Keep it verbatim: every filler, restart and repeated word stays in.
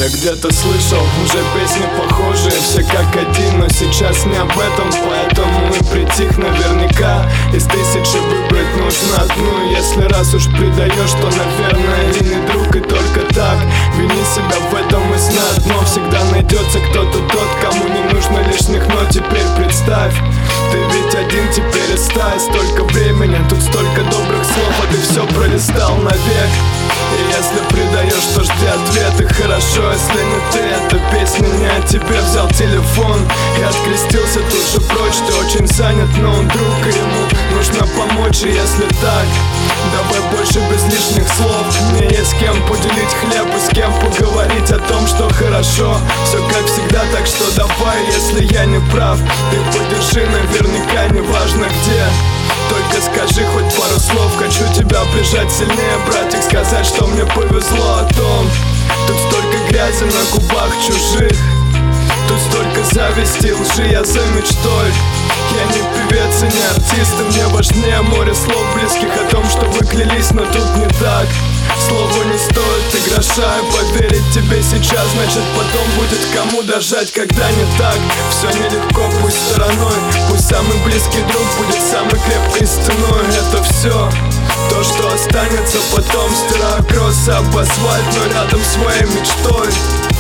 Я где-то слышал уже песни похожие, все как один, но сейчас не об этом, поэтому и притих наверняка. Из тысячи выбрать нужно одну, если раз уж предаешь, то, наверное, и не друг, и только так. Вини себя в этом и знай одно: всегда найдется кто-то тот, кому не нужно лишних, но теперь представь, ты ведь один теперь и стай. Столько времени, тут столько добрых слов, а ты все пролистал навек. И если предаешь, то жди ответы. Хорошо, если не ты, эта песня не о тебе. Взял телефон и открестился тут же прочь. Ты очень занят, но он друг, и ему нужно помочь. И если так, давай больше без лишних слов. Мне есть с кем поделить хлеб и с кем поговорить о том, что хорошо. Все как всегда, так что давай, если я не прав, ты подержи, наверняка не важно где. Только скажи хоть пару слов, хочу тебя прижать сильнее, братик, сказать, что мне повезло о том. Тут столько грязи на губах чужих, тут столько зависти, лжи я за мечтой. Я не певец и не артист, и мне важнее море слов близких о том, что вы клялись, но тут не так. Слово не стоит и гроша, и поверить тебе сейчас, значит потом будет кому дожать, когда не так. Все нелегко, пусть стороной, пусть самый близкий друг будет самой крепкой стеной. Это все то, что останется потом, стирая кроссы об асфальт, но рядом с моей мечтой.